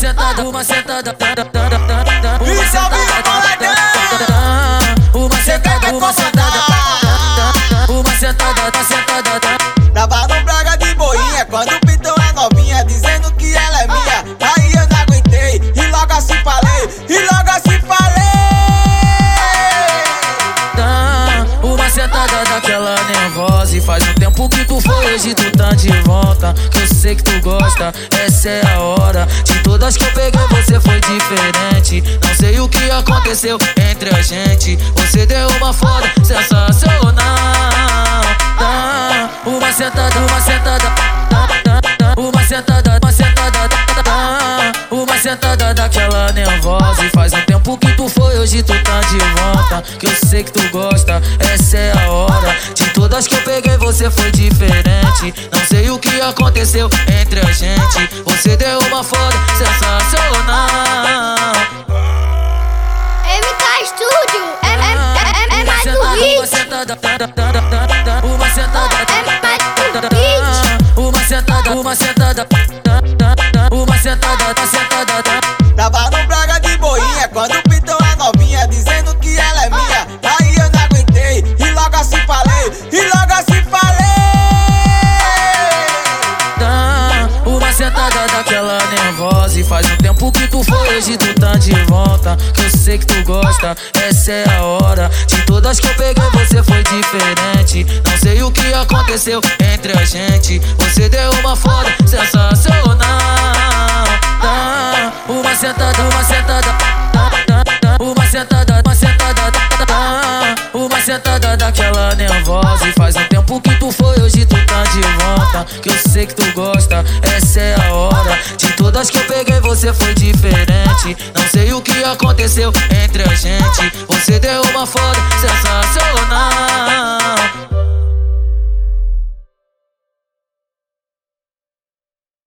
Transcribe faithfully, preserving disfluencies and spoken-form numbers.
sentada, uma sentada. E salve o boladão. Uma sentada, uma sentada. Uma sentada, uma sentada. Tava no Braga de boinha quando o Pitão é novinha, dizendo que ela é minha. Aí eu não aguentei e logo assim falei, e logo assim falei. Uma sentada daquela nervosa, e faz um tempo que tu foi, hoje tu tá de volta. Que eu sei que tu gosta, essa é a hora. De todas que eu peguei você foi diferente. Não sei o que aconteceu entre a gente. Você deu uma foda sensacional. Uma sentada, uma sentada. Uma sentada, uma sentada. Uma sentada daquela nervosa, e faz um tempo que tu foi, hoje tu tá de volta. Que eu sei que tu gosta, essa é a hora. De todas que eu peguei você foi diferente. Não sei o que aconteceu entre a gente. Você deu uma foda sensacional. M K Studio é, é, é, é mais do hit. Uma sentada, uma sentada. É mais do hit. Uma sentada, uma sentada. Uma sentada, uma sentada. Tava no Braga de boinha quando o Pitão é novinha, dizendo que ela é minha. Aí eu não aguentei e logo assim falei, e logo assim falei. Uma sentada daquela nervosa, e faz um tempo que tu foi, hoje tu tá de volta. Que eu sei que tu gosta, essa é a hora. De todas que eu peguei você foi diferente. Não sei o que aconteceu entre a gente. Você deu uma foda sensacional. Uma sentada, uma sentada. Uma sentada, uma sentada. Uma sentada daquela nervosa, e faz um tempo que tu foi, hoje tu tá de volta. Que eu sei que tu gosta, essa é a hora. De todas que eu peguei você foi diferente. Não sei o que aconteceu entre a gente. Você deu uma foda